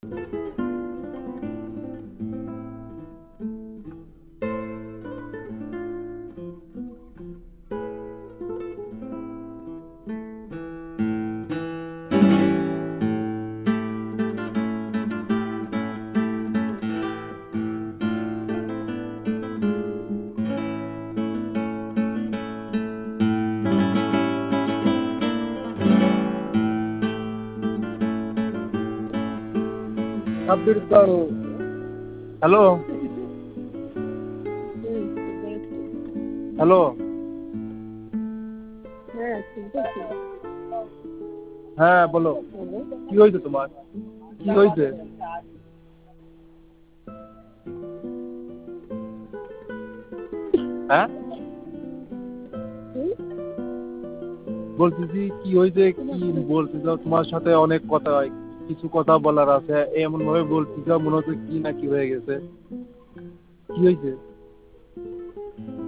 Hello hello, হ্যাঁ বলো, কি হয়েছে তোমার? কি হয়েছে? হ্যাঁ বলতেছি কি হয়েছে, কি বলতে চাও? তোমার সাথে অনেক কথা, কিছু কথা বলার আছে, এমন ভাবে বলতে চাও মনে হচ্ছে কি না কি হয়ে গেছে। কি হয়েছে?